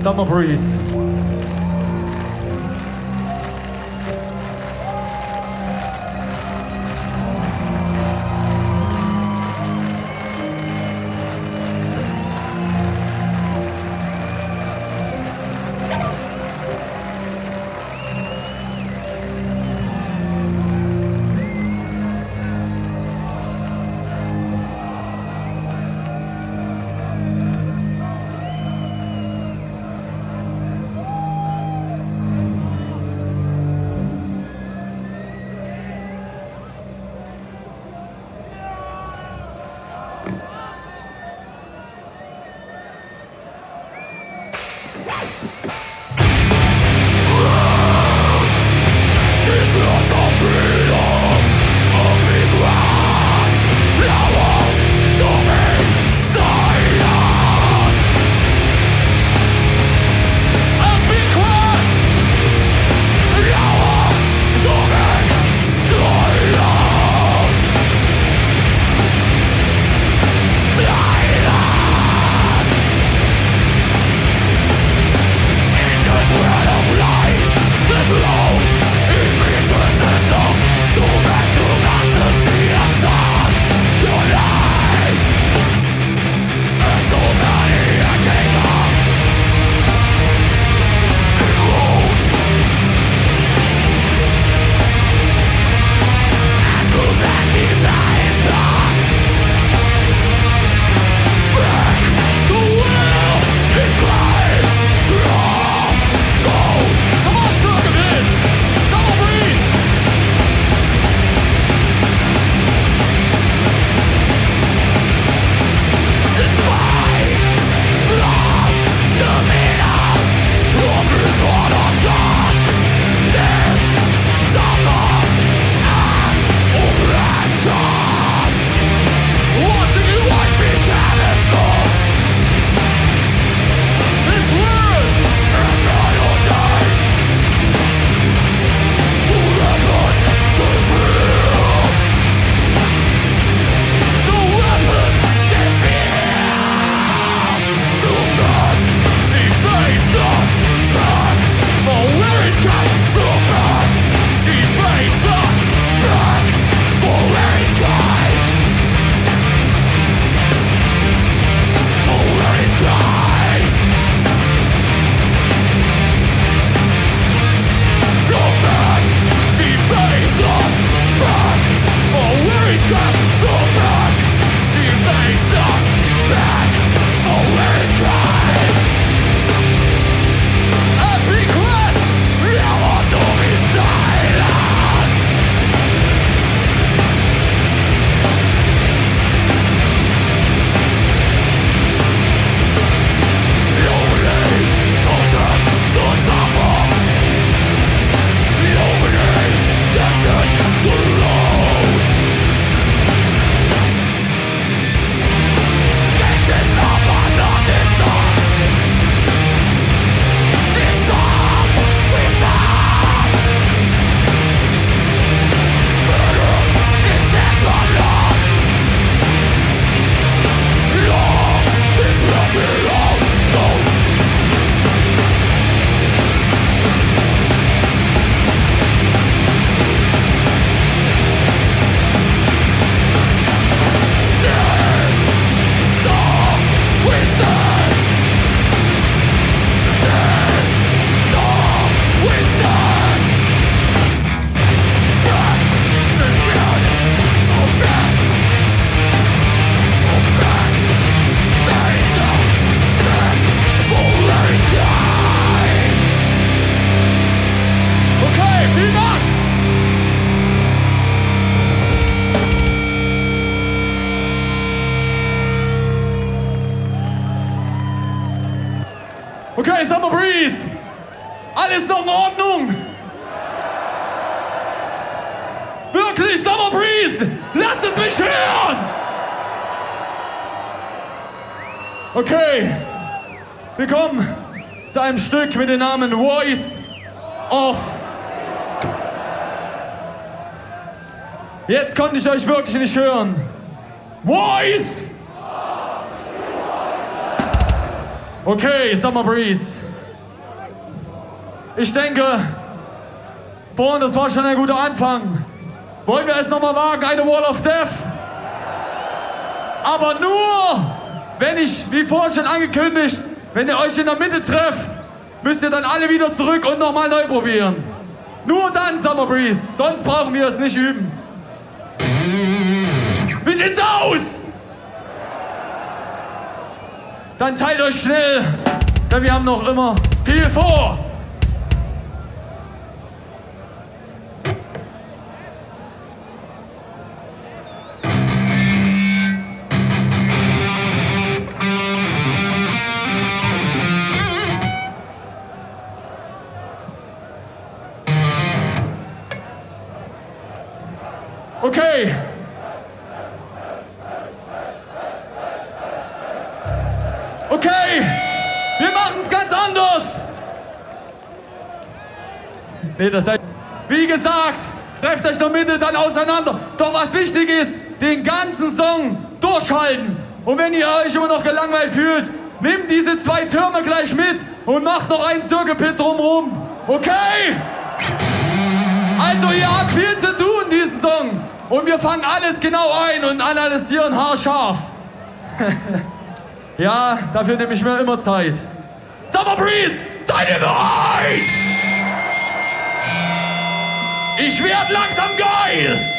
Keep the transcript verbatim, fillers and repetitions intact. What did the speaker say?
Summer Breeze. Okay, Summer Breeze. Alles noch in Ordnung? Wirklich, Summer Breeze. Lasst es mich hören. Okay, wir kommen zu einem Stück mit dem Namen Voice of. Jetzt konnte ich euch wirklich nicht hören. Voice! Okay, Summer Breeze. ich denke, vorhin, das war schon ein guter Anfang. Wollen wir es nochmal wagen, eine Wall of Death? Aber nur, wenn ich, wie vorhin schon angekündigt, wenn ihr euch in der Mitte trefft, müsst ihr dann alle wieder zurück und nochmal neu probieren. Nur dann, Summer Breeze, sonst brauchen wir es nicht üben. Wie sieht's aus? Dann teilt euch schnell, denn wir haben noch immer viel vor. Okay. Okay, wir machen es ganz anders. Nee, das heißt, wie gesagt, trefft euch noch Mitte, dann auseinander. Doch was wichtig ist, den ganzen Song durchhalten. Und wenn ihr euch immer noch gelangweilt fühlt, nehmt diese zwei Türme gleich mit und macht noch einen Circle Pit drumherum. Okay? Also ihr habt viel zu tun, diesen Song. Und wir fangen alles genau ein und analysieren haarscharf. Ja, dafür nehme ich mir immer Zeit. Summer Breeze, seid ihr bereit? Ich werd langsam geil!